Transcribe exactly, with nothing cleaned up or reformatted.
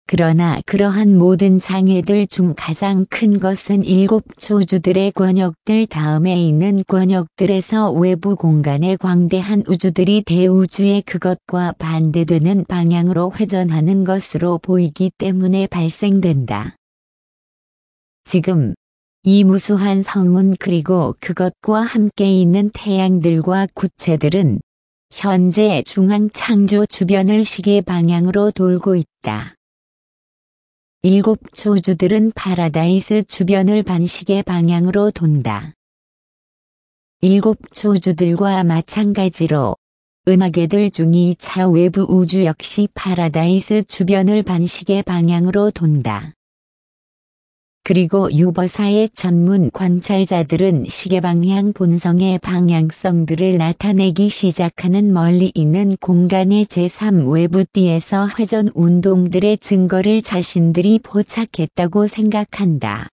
그러나 그러한 모든 장애들 중 가장 큰 것은 일곱 초주들의 권역들 다음에 있는 권역들에서 외부 공간의 광대한 우주들이 대우주의 그것과 반대되는 방향으로 회전하는 것으로 보이기 때문에 발생된다. 지금 이 무수한 성운 그리고 그것과 함께 있는 태양들과 구체들은 현재 중앙 창조 주변을 시계 방향으로 돌고 있다. 일곱 초주들은 파라다이스 주변을 반시계 방향으로 돈다. 일곱 초주들과 마찬가지로 은하계들 중 이 차 외부 우주 역시 파라다이스 주변을 반시계 방향으로 돈다. 그리고 유버사의 전문 관찰자들은 시계방향 본성의 방향성들을 나타내기 시작하는 멀리 있는 공간의 제삼 외부띠에서 회전 운동들의 증거를 자신들이 포착했다고 생각한다.